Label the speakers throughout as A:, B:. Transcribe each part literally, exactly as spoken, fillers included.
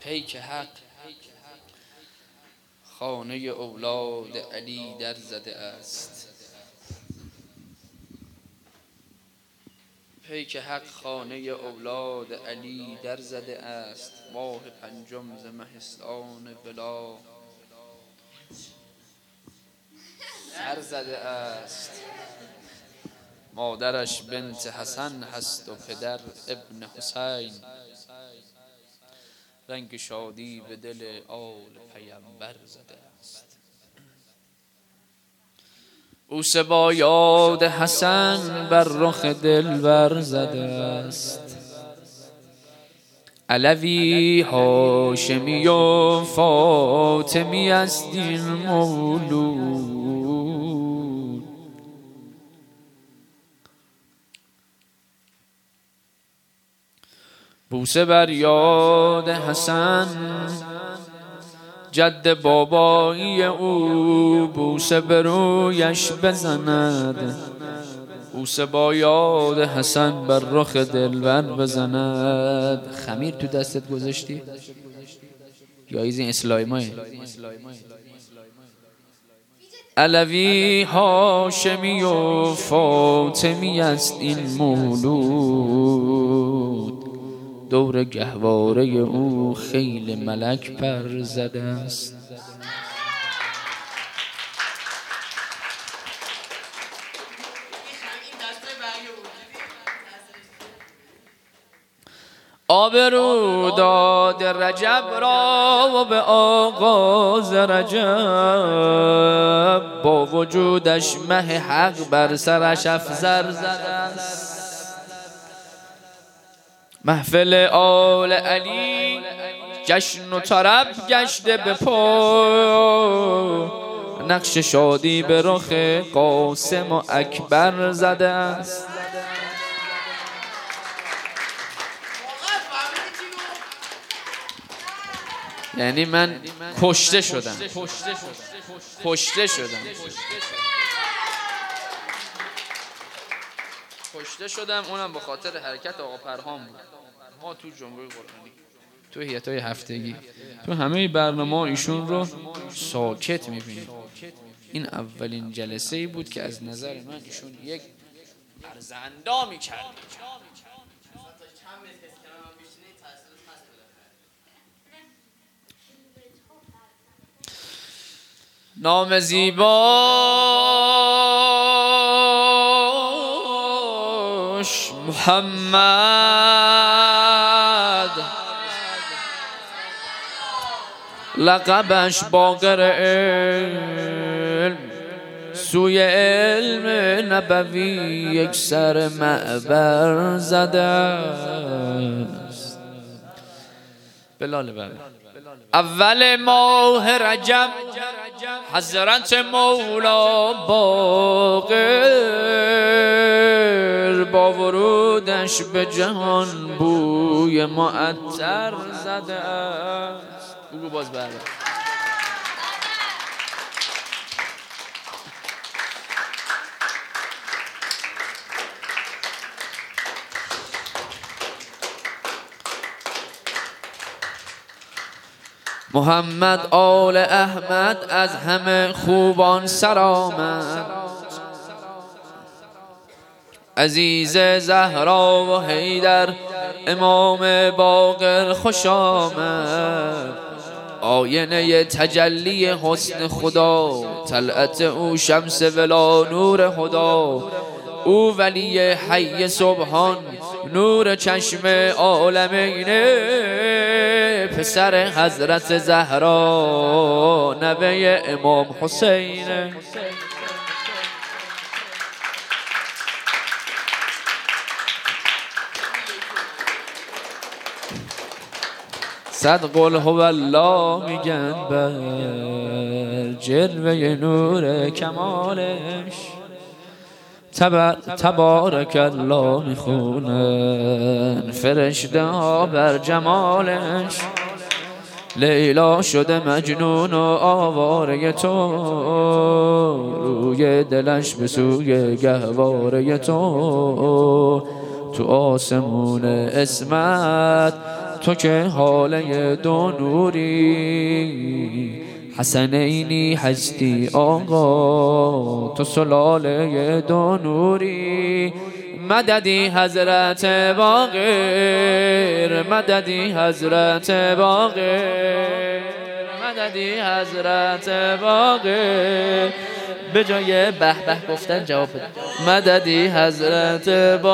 A: پیک حق خانه اولاد علی در زده است. پیک حق خانه اولاد علی در زده است. ماه پنجم ز مهستان ولا سر زده است. مادرش بنت حسن هست و پدر ابن حسین. رنگ شادی به دل آل پیمبر زده است. بوسه با یاد حسن بر رخ دلبر زده است. علوی هاشمی و فاطمی است این مولود. بوسه بر یاد حسن جد بابایی او بوسه به رویش بزند. بوسه با یاد حسن بر رخ دلبر بزند. خمیر تو دستت گذاشتی؟ یا ایزی اسلایمای علوی هاشمی و فاطمی است این مولود. دور گهواره او خیل ملک پر زده است. آبرو داد رجب را و به آغاز رجب با وجودش مه حق بر سرش افزر زده است. محفل آل علی جشن و طرب گشته به پا. نقش شادی به رخ قاسم و اکبر زده است. یعنی من کشته شدم کشته شدم کشته شدم اونم به خاطر حرکت آقا پرهام بود. ما تو جمهوری قرآنی تو هیئت‌های هفتگی تو همه برنامه ایشون رو ساکت می‌بینید. این اولین جلسه ای بود که از نظر من ایشون یک ارزندامی کرد. نام زیباش محمد، لقبش باقر علم، سوی علم نبوی یک سر معبر زده است. بلال بابا اول ماه رجب حضرت مولا باقر با ورودش به جهان بوی معطر زده است. بگو باز برده محمد آل احمد از همه خوبان سرآمد. عزیز زهرا و حیدر امام باقر خوش آمد. آینه تجلی حسن خدا، طلعت او شمس ولا نور خدا. او ولی حی سبحان نور چشم عالمینه. پسر حضرت زهرا نوه امام حسین. صد قل هو الله میگن بر جلوه نور کمالش. تبارک الله میخونن فرشته ها بر جمالش. لیلا شده مجنون و آواره تو، روی دلش به سوی گهواره تو. تو آسمون اسمت تو که حاله دو نوری، حسنینی هستی آقا تو سلاله دو نوری. مددی حضرت باقر، مددی حضرت باقر، مددی حضرت باقر. به جای به به گفتن جواب بده. مددی حضرت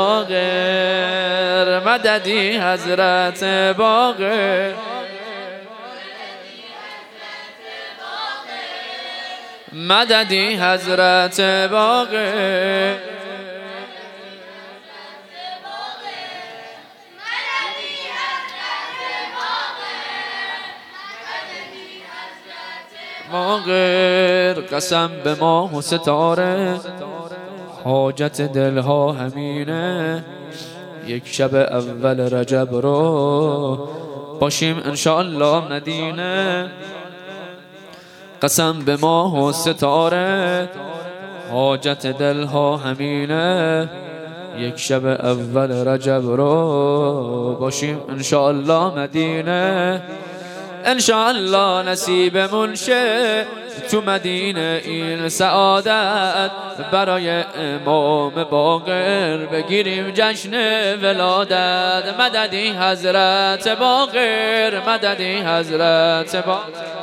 A: باقر، مددی حضرت باقر، مددی حضرت باقر. باقر قسم به ماه و ستاره، حاجت دلها همینه. یک شب اول رجب رو باشیم انشاءالله مدینه. قسم به ماه و ستاره، حاجت دلها همینه. یک شب اول رجب رو باشیم انشاءالله مدینه. انشاءالله نصیبمون شه تو مدینه این سعادت، برای امام باقر بگیریم جشن ولادت. مددی حضرت باقر، مددی حضرت باقر.